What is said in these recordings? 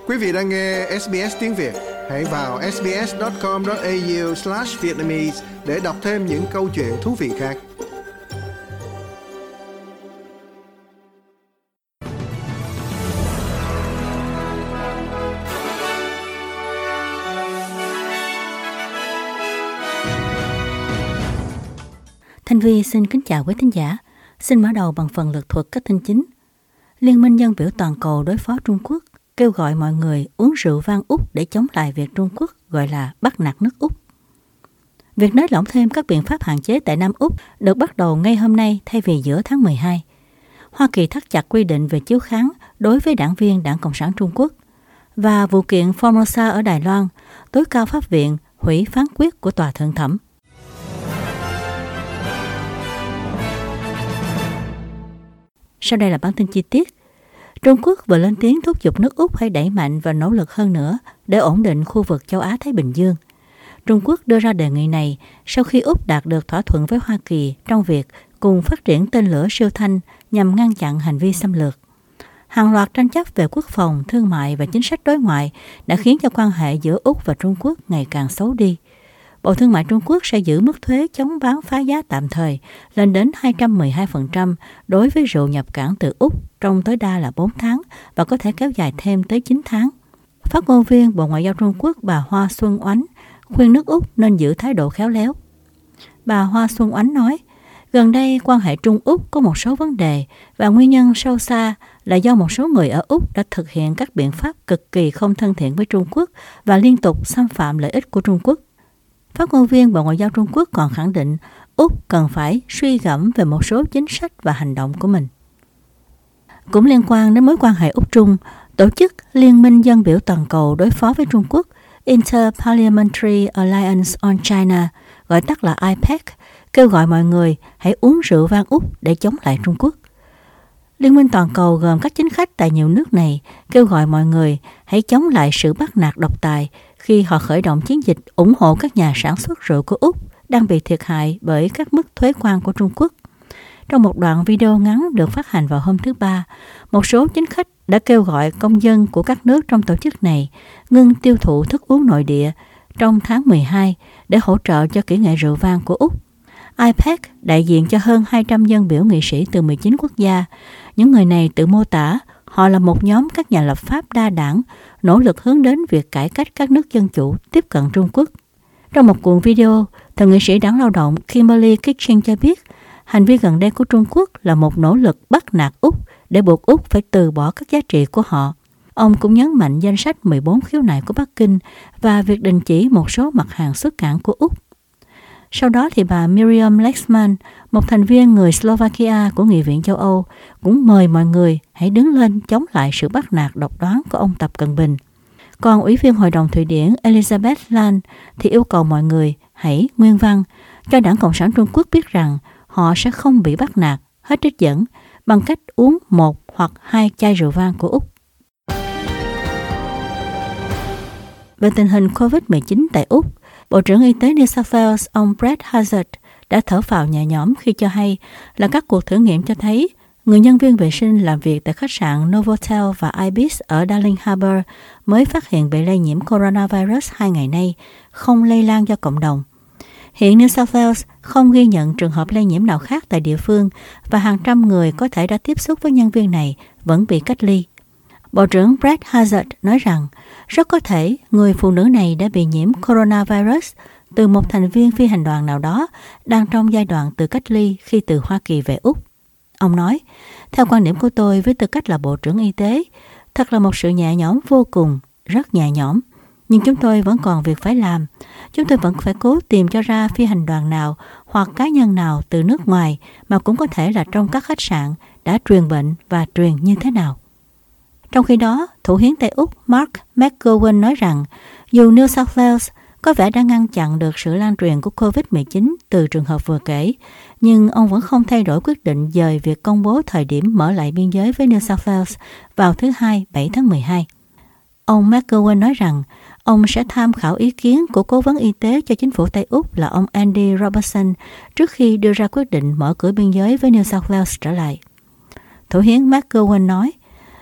Quý vị đang nghe SBS tiếng Việt. Hãy vào sbs.com.au/vietnamese để đọc thêm những câu chuyện thú vị khác. Thanh Vi xin kính chào quý thính giả. Xin mở đầu bằng phần lược thuật các tin chính. Liên minh dân biểu toàn cầu đối phó Trung Quốc kêu gọi mọi người uống rượu vang Úc để chống lại việc Trung Quốc gọi là bắt nạt nước Úc. Việc nới lỏng thêm các biện pháp hạn chế tại Nam Úc được bắt đầu ngay hôm nay thay vì giữa tháng 12. Hoa Kỳ thắt chặt quy định về chiếu kháng đối với đảng viên Đảng Cộng sản Trung Quốc. Và vụ kiện Formosa ở Đài Loan, tối cao pháp viện hủy phán quyết của tòa thượng thẩm. Sau đây là bản tin chi tiết. Trung Quốc vừa lên tiếng thúc giục nước Úc hãy đẩy mạnh và nỗ lực hơn nữa để ổn định khu vực châu Á-Thái Bình Dương. Trung Quốc đưa ra đề nghị này sau khi Úc đạt được thỏa thuận với Hoa Kỳ trong việc cùng phát triển tên lửa siêu thanh nhằm ngăn chặn hành vi xâm lược. Hàng loạt tranh chấp về quốc phòng, thương mại và chính sách đối ngoại đã khiến cho quan hệ giữa Úc và Trung Quốc ngày càng xấu đi. Bộ Thương mại Trung Quốc sẽ giữ mức thuế chống bán phá giá tạm thời lên đến 212% đối với rượu nhập cảng từ Úc trong tối đa là 4 tháng và có thể kéo dài thêm tới 9 tháng. Phát ngôn viên Bộ Ngoại giao Trung Quốc bà Hoa Xuân Oánh khuyên nước Úc nên giữ thái độ khéo léo. Bà Hoa Xuân Oánh nói, gần đây quan hệ Trung-Úc có một số vấn đề và nguyên nhân sâu xa là do một số người ở Úc đã thực hiện các biện pháp cực kỳ không thân thiện với Trung Quốc và liên tục xâm phạm lợi ích của Trung Quốc. Phát ngôn viên Bộ Ngoại giao Trung Quốc còn khẳng định Úc cần phải suy gẫm về một số chính sách và hành động của mình. Cũng liên quan đến mối quan hệ Úc-Trung, tổ chức Liên minh dân biểu toàn cầu đối phó với Trung Quốc Inter-Parliamentary Alliance on China, gọi tắt là IPAC, kêu gọi mọi người hãy uống rượu vang Úc để chống lại Trung Quốc. Liên minh toàn cầu gồm các chính khách tại nhiều nước này kêu gọi mọi người hãy chống lại sự bắt nạt độc tài khi họ khởi động chiến dịch ủng hộ các nhà sản xuất rượu của Úc đang bị thiệt hại bởi các mức thuế quan của Trung Quốc. Trong một đoạn video ngắn được phát hành vào hôm thứ Ba, một số chính khách đã kêu gọi công dân của các nước trong tổ chức này ngưng tiêu thụ thức uống nội địa trong tháng 12 để hỗ trợ cho kỹ nghệ rượu vang của Úc. IPAC đại diện cho hơn 200 dân biểu nghị sĩ từ 19 quốc gia. Những người này tự mô tả họ là một nhóm các nhà lập pháp đa đảng nỗ lực hướng đến việc cải cách các nước dân chủ tiếp cận Trung Quốc. Trong một cuộn video, thượng nghị sĩ Đảng Lao động Kimberly Kitchen cho biết hành vi gần đây của Trung Quốc là một nỗ lực bắt nạt Úc để buộc Úc phải từ bỏ các giá trị của họ. Ông cũng nhấn mạnh danh sách 14 khiếu nại của Bắc Kinh và việc đình chỉ một số mặt hàng xuất cảng của Úc. Sau đó thì bà Miriam Lexman, một thành viên người Slovakia của Nghị viện châu Âu, cũng mời mọi người hãy đứng lên chống lại sự bắt nạt độc đoán của ông Tập Cận Bình. Còn Ủy viên Hội đồng Thụy Điển Elizabeth Lan thì yêu cầu mọi người hãy nguyên văn cho Đảng Cộng sản Trung Quốc biết rằng họ sẽ không bị bắt nạt, hết trích dẫn bằng cách uống 1 hoặc 2 chai rượu vang của Úc. Về tình hình COVID-19 tại Úc, Bộ trưởng Y tế New South Wales ông Brett Hazard đã thở phào nhẹ nhõm khi cho hay là các cuộc thử nghiệm cho thấy người nhân viên vệ sinh làm việc tại khách sạn Novotel và Ibis ở Darling Harbour mới phát hiện bị lây nhiễm coronavirus 2 ngày nay, không lây lan cho cộng đồng. Hiện New South Wales không ghi nhận trường hợp lây nhiễm nào khác tại địa phương và hàng trăm người có thể đã tiếp xúc với nhân viên này vẫn bị cách ly. Bộ trưởng Brett Hazard nói rằng rất có thể người phụ nữ này đã bị nhiễm coronavirus từ một thành viên phi hành đoàn nào đó đang trong giai đoạn tự cách ly khi từ Hoa Kỳ về Úc. Ông nói, theo quan điểm của tôi với tư cách là Bộ trưởng Y tế, thật là một sự nhẹ nhõm vô cùng, rất nhẹ nhõm. Nhưng chúng tôi vẫn còn việc phải làm. Chúng tôi vẫn phải cố tìm cho ra phi hành đoàn nào hoặc cá nhân nào từ nước ngoài mà cũng có thể là trong các khách sạn đã truyền bệnh và truyền như thế nào. Trong khi đó, Thủ hiến Tây Úc Mark McGowan nói rằng dù New South Wales có vẻ đã ngăn chặn được sự lan truyền của COVID-19 từ trường hợp vừa kể, nhưng ông vẫn không thay đổi quyết định dời việc công bố thời điểm mở lại biên giới với New South Wales vào thứ Hai, 7 tháng 12. Ông McGowan nói rằng ông sẽ tham khảo ý kiến của cố vấn y tế cho chính phủ Tây Úc là ông Andy Robertson trước khi đưa ra quyết định mở cửa biên giới với New South Wales trở lại. Thủ hiến McGowan nói,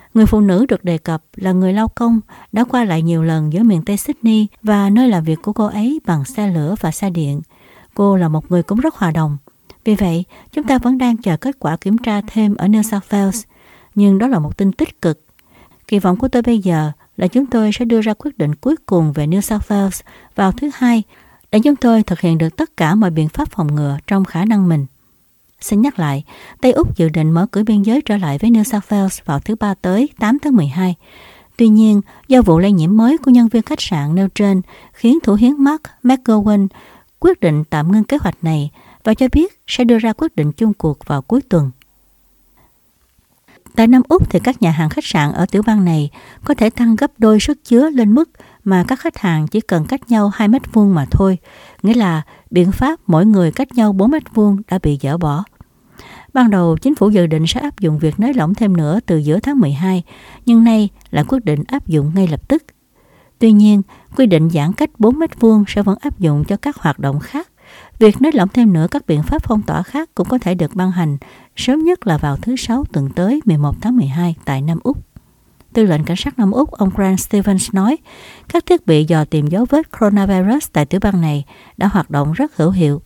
Người phụ nữ được đề cập là người lao công đã qua lại nhiều lần giữa miền Tây Sydney và nơi làm việc của cô ấy bằng xe lửa và xe điện. Cô là một người cũng rất hòa đồng. Vì vậy, chúng ta vẫn đang chờ kết quả kiểm tra thêm ở New South Wales. Nhưng đó là một tin tích cực. Kỳ vọng của tôi bây giờ là chúng tôi sẽ đưa ra quyết định cuối cùng về New South Wales vào thứ Hai để chúng tôi thực hiện được tất cả mọi biện pháp phòng ngừa trong khả năng mình. Xin nhắc lại, Tây Úc dự định mở cửa biên giới trở lại với New South Wales vào thứ Ba tới 8 tháng 12. Tuy nhiên, do vụ lây nhiễm mới của nhân viên khách sạn nêu trên khiến Thủ hiến Mark McGowan quyết định tạm ngưng kế hoạch này và cho biết sẽ đưa ra quyết định chung cuộc vào cuối tuần. Tại Nam Úc thì các nhà hàng khách sạn ở tiểu bang này có thể tăng gấp đôi sức chứa lên mức mà các khách hàng chỉ cần cách nhau 2 mét vuông mà thôi, nghĩa là biện pháp mỗi người cách nhau 4 mét vuông đã bị dỡ bỏ. Ban đầu, chính phủ dự định sẽ áp dụng việc nới lỏng thêm nữa từ giữa tháng 12, nhưng nay lại quyết định áp dụng ngay lập tức. Tuy nhiên, quy định giãn cách 4 mét vuông sẽ vẫn áp dụng cho các hoạt động khác. Việc nới lỏng thêm nữa các biện pháp phong tỏa khác cũng có thể được ban hành sớm nhất là vào thứ Sáu tuần tới 11 tháng 12 tại Nam Úc. Tư lệnh cảnh sát Nam Úc ông Grant Stevens nói các thiết bị dò tìm dấu vết coronavirus tại tiểu bang này đã hoạt động rất hữu hiệu.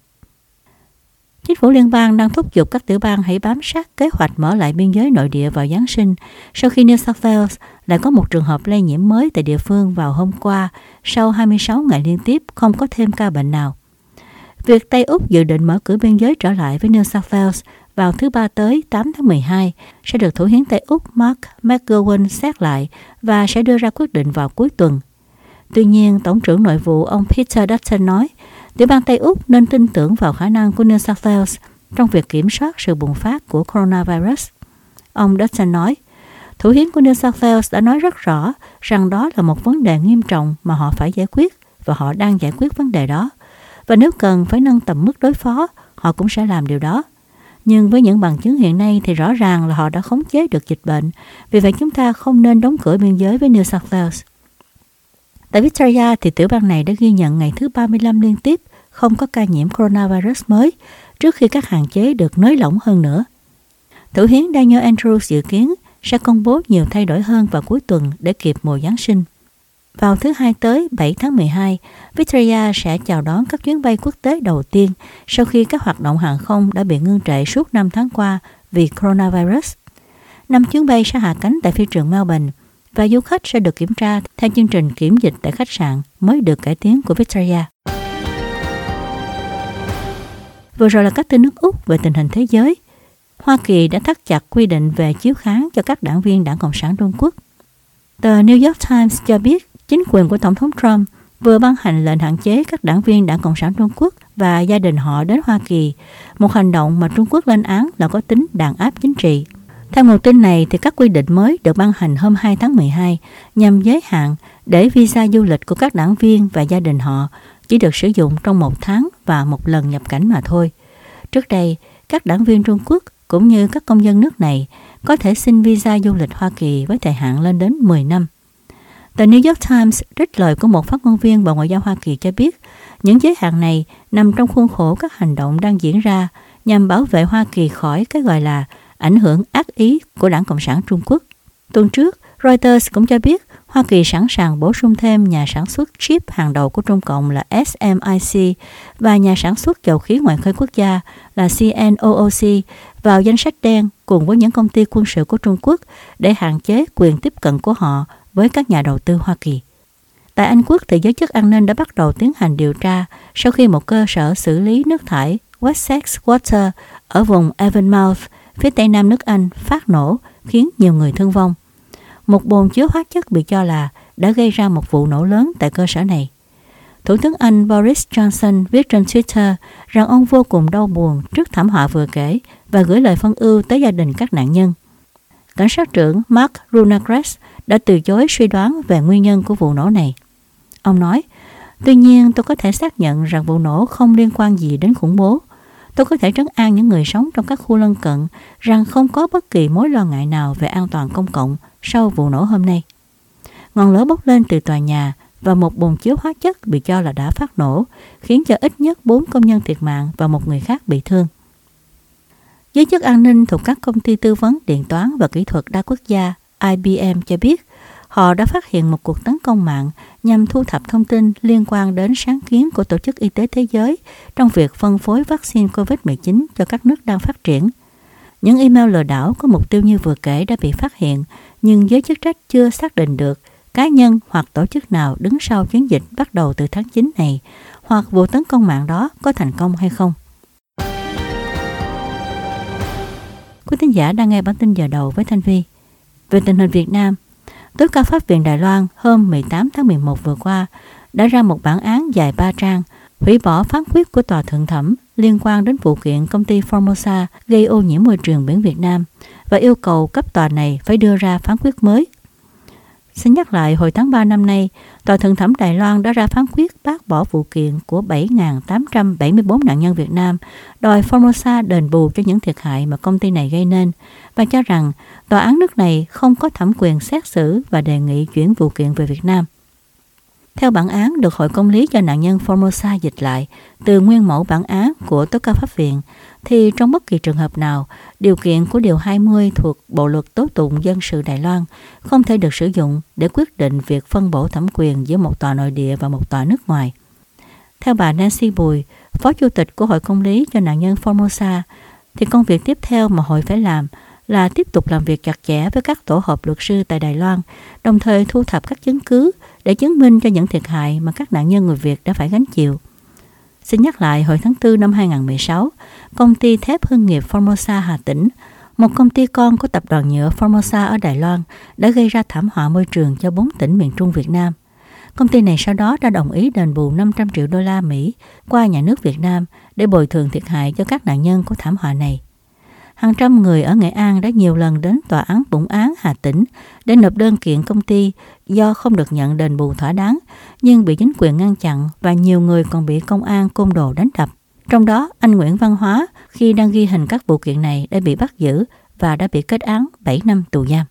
Chính phủ liên bang đang thúc giục các tiểu bang hãy bám sát kế hoạch mở lại biên giới nội địa vào Giáng sinh sau khi New South Wales lại có một trường hợp lây nhiễm mới tại địa phương vào hôm qua sau 26 ngày liên tiếp không có thêm ca bệnh nào. Việc Tây Úc dự định mở cửa biên giới trở lại với New South Wales vào thứ Ba tới 8 tháng 12 sẽ được Thủ hiến Tây Úc Mark McGowan xét lại và sẽ đưa ra quyết định vào cuối tuần. Tuy nhiên, Tổng trưởng Nội vụ ông Peter Dutton nói tiểu bang Tây Úc nên tin tưởng vào khả năng của New South Wales trong việc kiểm soát sự bùng phát của coronavirus. Ông Dutton nói, Thủ hiến của New South Wales đã nói rất rõ rằng đó là một vấn đề nghiêm trọng mà họ phải giải quyết và họ đang giải quyết vấn đề đó. Và nếu cần phải nâng tầm mức đối phó, họ cũng sẽ làm điều đó. Nhưng với những bằng chứng hiện nay thì rõ ràng là họ đã khống chế được dịch bệnh. Vì vậy chúng ta không nên đóng cửa biên giới với New South Wales. Tại Victoria thì tiểu bang này đã ghi nhận ngày thứ 35 liên tiếp không có ca nhiễm coronavirus mới trước khi các hạn chế được nới lỏng hơn nữa. Thủ hiến Daniel Andrews dự kiến sẽ công bố nhiều thay đổi hơn vào cuối tuần để kịp mùa Giáng sinh. Vào thứ Hai tới 7 tháng 12, Victoria sẽ chào đón các chuyến bay quốc tế đầu tiên sau khi các hoạt động hàng không đã bị ngưng trệ suốt 5 tháng qua vì coronavirus. 5 chuyến bay sẽ hạ cánh tại phi trường Melbourne và du khách sẽ được kiểm tra theo chương trình kiểm dịch tại khách sạn mới được cải tiến của Victoria. Vừa rồi là các tin nước Úc về tình hình thế giới. Hoa Kỳ đã thắt chặt quy định về chiếu kháng cho các đảng viên Đảng Cộng sản Trung Quốc. Tờ New York Times cho biết chính quyền của Tổng thống Trump vừa ban hành lệnh hạn chế các đảng viên Đảng Cộng sản Trung Quốc và gia đình họ đến Hoa Kỳ, một hành động mà Trung Quốc lên án là có tính đàn áp chính trị. Theo nguồn tin này, thì các quy định mới được ban hành hôm 2 tháng 12 nhằm giới hạn để visa du lịch của các đảng viên và gia đình họ chỉ được sử dụng trong 1 tháng và một lần nhập cảnh mà thôi. Trước đây, các đảng viên Trung Quốc cũng như các công dân nước này có thể xin visa du lịch Hoa Kỳ với thời hạn lên đến 10 năm. Tờ New York Times trích lời của một phát ngôn viên Bộ Ngoại giao Hoa Kỳ cho biết những giới hạn này nằm trong khuôn khổ các hành động đang diễn ra nhằm bảo vệ Hoa Kỳ khỏi cái gọi là ảnh hưởng ác ý của Đảng Cộng sản Trung Quốc. Tuần trước, Reuters cũng cho biết Hoa Kỳ sẵn sàng bổ sung thêm nhà sản xuất chip hàng đầu của Trung Cộng là SMIC và nhà sản xuất dầu khí ngoài khơi quốc gia là CNOOC vào danh sách đen cùng với những công ty quân sự của Trung Quốc để hạn chế quyền tiếp cận của họ với các nhà đầu tư Hoa Kỳ. Tại Anh Quốc, thì giới chức an ninh đã bắt đầu tiến hành điều tra sau khi một cơ sở xử lý nước thải Wessex Water ở vùng Avonmouth, phía tây nam nước Anh phát nổ khiến nhiều người thương vong. Một bồn chứa hóa chất bị cho là đã gây ra một vụ nổ lớn tại cơ sở này. Thủ tướng Anh Boris Johnson viết trên Twitter rằng ông vô cùng đau buồn trước thảm họa vừa kể và gửi lời phân ưu tới gia đình các nạn nhân. Cảnh sát trưởng Mark Runagres đã từ chối suy đoán về nguyên nhân của vụ nổ này. Ông nói, tuy nhiên tôi có thể xác nhận rằng vụ nổ không liên quan gì đến khủng bố. Tôi có thể trấn an những người sống trong các khu lân cận rằng không có bất kỳ mối lo ngại nào về an toàn công cộng sau vụ nổ hôm nay. Ngọn lửa bốc lên từ tòa nhà và một bồn chứa hóa chất bị cho là đã phát nổ, khiến cho ít nhất 4 công nhân thiệt mạng và một người khác bị thương. Giới chức an ninh thuộc các công ty tư vấn điện toán và kỹ thuật đa quốc gia IBM cho biết họ đã phát hiện một cuộc tấn công mạng nhằm thu thập thông tin liên quan đến sáng kiến của Tổ chức Y tế Thế giới trong việc phân phối vaccine COVID-19 cho các nước đang phát triển. Những email lừa đảo có mục tiêu như vừa kể đã bị phát hiện, nhưng giới chức trách chưa xác định được cá nhân hoặc tổ chức nào đứng sau chiến dịch bắt đầu từ tháng 9 này, hoặc vụ tấn công mạng đó có thành công hay không. Quý thính giả đang nghe bản tin giờ đầu với Thanh Vi. Về tình hình Việt Nam, Tối cao pháp viện Đài Loan hôm 18 tháng 11 vừa qua đã ra một bản án dài 3 trang hủy bỏ phán quyết của Tòa Thượng thẩm liên quan đến vụ kiện công ty Formosa gây ô nhiễm môi trường biển Việt Nam và yêu cầu cấp tòa này phải đưa ra phán quyết mới. Xin nhắc lại, hồi tháng 3 năm nay, Tòa Thượng thẩm Đài Loan đã ra phán quyết bác bỏ vụ kiện của 7.874 nạn nhân Việt Nam, đòi Formosa đền bù cho những thiệt hại mà công ty này gây nên, và cho rằng tòa án nước này không có thẩm quyền xét xử và đề nghị chuyển vụ kiện về Việt Nam. Theo bản án được Hội Công lý cho nạn nhân Formosa dịch lại từ nguyên mẫu bản án của Tối cao pháp viện, thì trong bất kỳ trường hợp nào, điều kiện của Điều 20 thuộc Bộ Luật Tố tụng Dân sự Đài Loan không thể được sử dụng để quyết định việc phân bổ thẩm quyền giữa một tòa nội địa và một tòa nước ngoài. Theo bà Nancy Bùi, Phó Chủ tịch của Hội Công lý cho nạn nhân Formosa, thì công việc tiếp theo mà hội phải làm là tiếp tục làm việc chặt chẽ với các tổ hợp luật sư tại Đài Loan, đồng thời thu thập các chứng cứ để chứng minh cho những thiệt hại mà các nạn nhân người Việt đã phải gánh chịu. Xin nhắc lại, hồi tháng 4 năm 2016, công ty thép hương nghiệp Formosa Hà Tĩnh, một công ty con của tập đoàn nhựa Formosa ở Đài Loan, đã gây ra thảm họa môi trường cho 4 tỉnh miền Trung Việt Nam. Công ty này sau đó đã đồng ý đền bù 500 triệu đô la Mỹ qua nhà nước Việt Nam để bồi thường thiệt hại cho các nạn nhân của thảm họa này. Hàng trăm người ở Nghệ An đã nhiều lần đến Tòa án Vũng Án Hà Tĩnh để nộp đơn kiện công ty do không được nhận đền bù thỏa đáng, nhưng bị chính quyền ngăn chặn và nhiều người còn bị công an côn đồ đánh đập. Trong đó, anh Nguyễn Văn Hóa khi đang ghi hình các vụ kiện này đã bị bắt giữ và đã bị kết án 7 năm tù giam.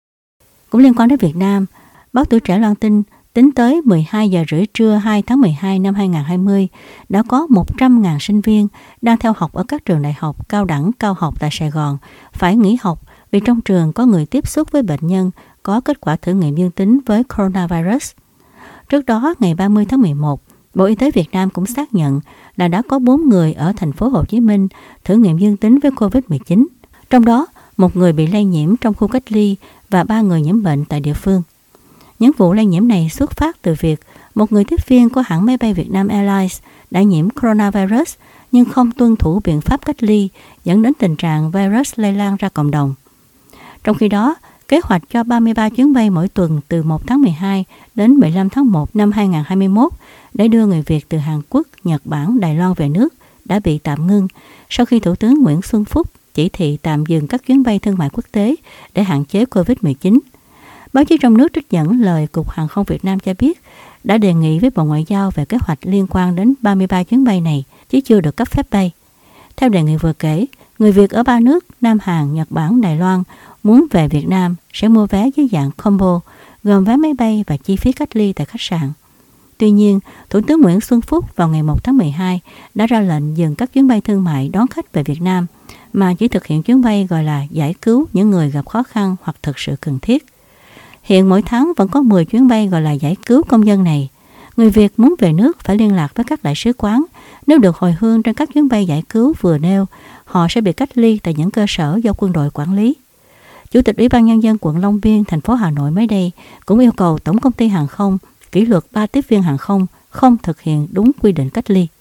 Cũng liên quan đến Việt Nam, báo Tuổi Trẻ loan tin tính tới 12 giờ rưỡi trưa 2 tháng 12 năm 2020, đã có 100.000 sinh viên đang theo học ở các trường đại học, cao đẳng, cao học tại Sài Gòn phải nghỉ học vì trong trường có người tiếp xúc với bệnh nhân có kết quả thử nghiệm dương tính với coronavirus. Trước đó, ngày 30 tháng 11, Bộ Y tế Việt Nam cũng xác nhận là đã có 4 người ở thành phố Hồ Chí Minh thử nghiệm dương tính với COVID-19. Trong đó, một người bị lây nhiễm trong khu cách ly và 3 người nhiễm bệnh tại địa phương. Những vụ lây nhiễm này xuất phát từ việc một người tiếp viên của hãng máy bay Vietnam Airlines đã nhiễm coronavirus nhưng không tuân thủ biện pháp cách ly, dẫn đến tình trạng virus lây lan ra cộng đồng. Trong khi đó, kế hoạch cho 33 chuyến bay mỗi tuần từ 1 tháng 12 đến 15 tháng 1 năm 2021 để đưa người Việt từ Hàn Quốc, Nhật Bản, Đài Loan về nước đã bị tạm ngưng sau khi Thủ tướng Nguyễn Xuân Phúc chỉ thị tạm dừng các chuyến bay thương mại quốc tế để hạn chế COVID-19. Báo chí trong nước trích dẫn lời Cục Hàng không Việt Nam cho biết đã đề nghị với Bộ Ngoại giao về kế hoạch liên quan đến 33 chuyến bay này chứ chưa được cấp phép bay. Theo đề nghị vừa kể, người Việt ở 3 nước Nam Hàn, Nhật Bản, Đài Loan muốn về Việt Nam sẽ mua vé dưới dạng combo, gồm vé máy bay và chi phí cách ly tại khách sạn. Tuy nhiên, Thủ tướng Nguyễn Xuân Phúc vào ngày 1 tháng 12 đã ra lệnh dừng các chuyến bay thương mại đón khách về Việt Nam mà chỉ thực hiện chuyến bay gọi là giải cứu những người gặp khó khăn hoặc thực sự cần thiết. Hiện mỗi tháng vẫn có 10 chuyến bay gọi là giải cứu công dân này. Người Việt muốn về nước phải liên lạc với các đại sứ quán. Nếu được hồi hương trên các chuyến bay giải cứu vừa nêu, họ sẽ bị cách ly tại những cơ sở do quân đội quản lý. Chủ tịch Ủy ban Nhân dân quận Long Biên, thành phố Hà Nội mới đây cũng yêu cầu Tổng công ty Hàng không kỷ luật 3 tiếp viên hàng không không thực hiện đúng quy định cách ly.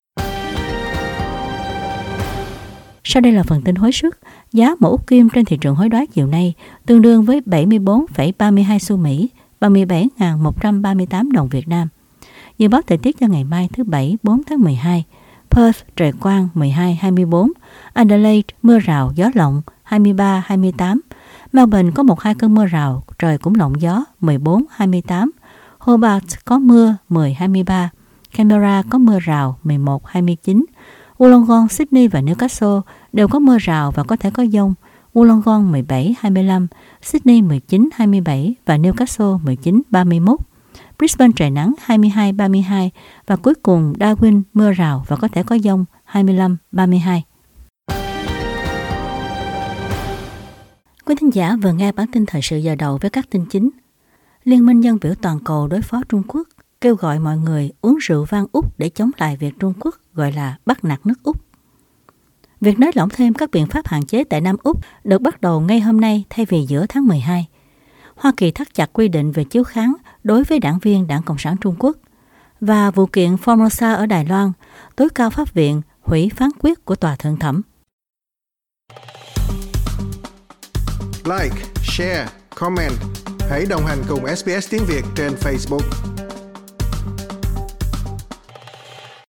Sau đây là phần tin hối suất. Giá mẫu út kim trên thị trường hối đoái chiều nay tương đương với 74,32 xu Mỹ, 37.138 đồng Việt Nam. Dự báo thời tiết cho ngày mai thứ Bảy 4 tháng 12. Perth trời quang 12-24, Adelaide mưa rào gió lộng 23-28, Melbourne có 1-2 cơn mưa rào, trời cũng lộng gió 14-28, Hobart có mưa 10-23, Canberra có mưa rào 11-29, Wollongong, Sydney và Newcastle đều có mưa rào và có thể có dông. Wollongong 17-25, Sydney 19-27 và Newcastle 19-31. Brisbane trời nắng 22-32 và cuối cùng Darwin mưa rào và có thể có dông 25-32. Quý Quý thính giả vừa nghe bản tin thời sự giờ đầu với các tin chính. Liên minh dân biểu toàn cầu đối phó Trung Quốc kêu gọi mọi người uống rượu vang Úc để chống lại việc Trung Quốc gọi là bắt nạt nước Úc. Việc nới lỏng thêm các biện pháp hạn chế tại Nam Úc được bắt đầu ngay hôm nay thay vì giữa tháng 12. Hoa Kỳ thắt chặt quy định về chiếu kháng đối với đảng viên Đảng Cộng sản Trung Quốc. Và vụ kiện Formosa ở Đài Loan, tối cao pháp viện hủy phán quyết của tòa thượng thẩm. Like, share, comment. Hãy đồng hành cùng SBS tiếng Việt trên Facebook.